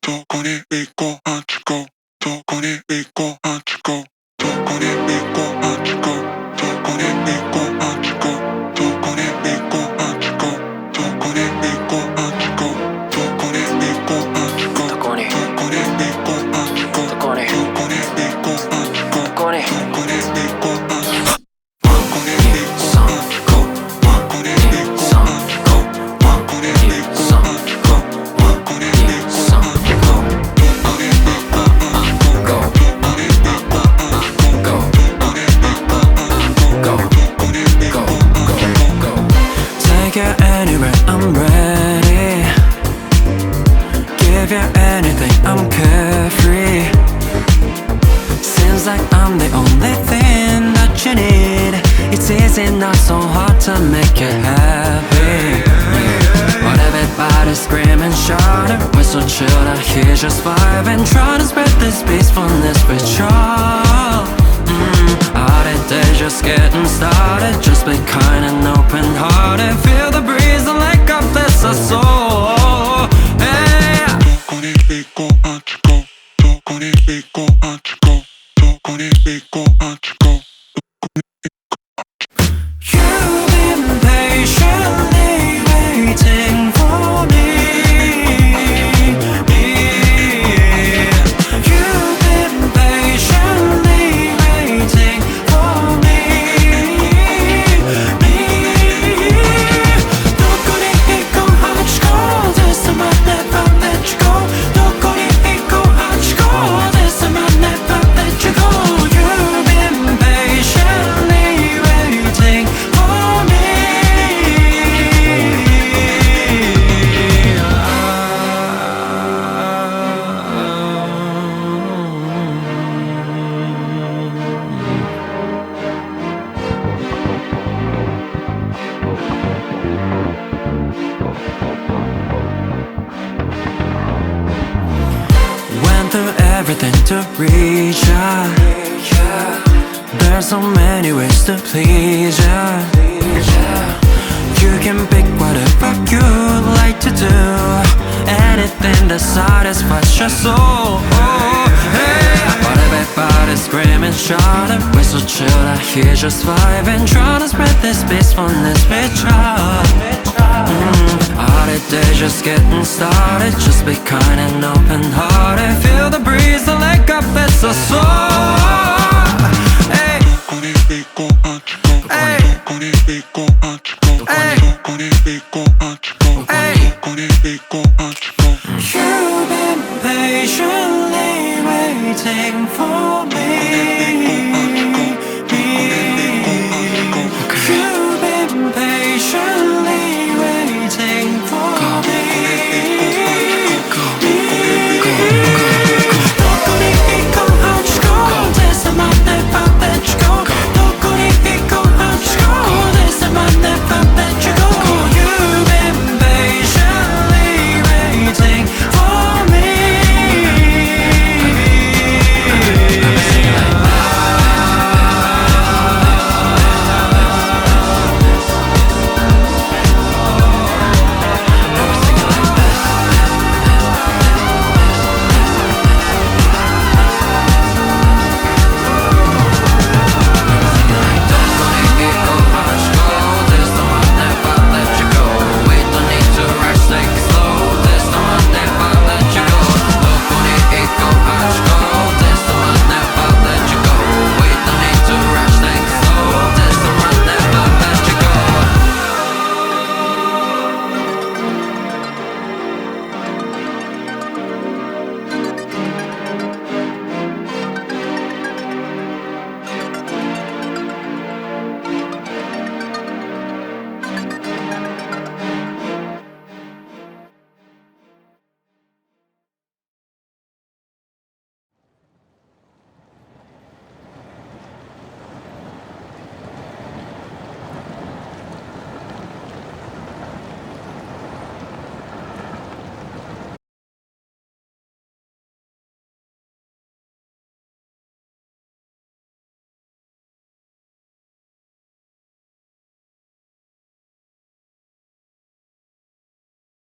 どこに行こうあちこどこに行こうあちこどこに行こうあちこどこに行こうあちこどこに行こうあちこどこに行こうあちこどこに行こうあちこどこに行こうあちこどこに行こうあちこどこに行こうあちこどこに行こうあちこ Anywhere I'm ready. Give you anything, I'm carefree. Seems like I'm the only thing that you need. It's easy, not so hard to make you happy. But everybody's screaming, shouting, we're so chill out here just vibing, trying to spread this peacefulness with y'all. Our day just getting started. Just be kind and open-hearted. Feel the breeze and let God bless us all. Hey. どこに行こうあちこどこに行こうあちこどこに行こうあちこ You've been patiently waiting for me. You've been patiently waiting for me. どこに行こうあちこ This time I'll never let you go. どこに行こうあちこ This time I'll never let you go. You've been patiently waiting for me. Went through everything to reach ya. There's so many ways to please ya. You can pick whatever you like to do. Anything that satisfies your soul. Hey, but everybody's screaming, shouting, we're so chill out here just vibing, trying to spread this peacefulness with ya. Our day just getting started. Just be kind and open-hearted. Feel the breeze and let God bless us all. Hey. どこに行こうあちこどこに行こうあちこどこに行こうあちこどこに行こうあちこ You've been patiently waiting for me.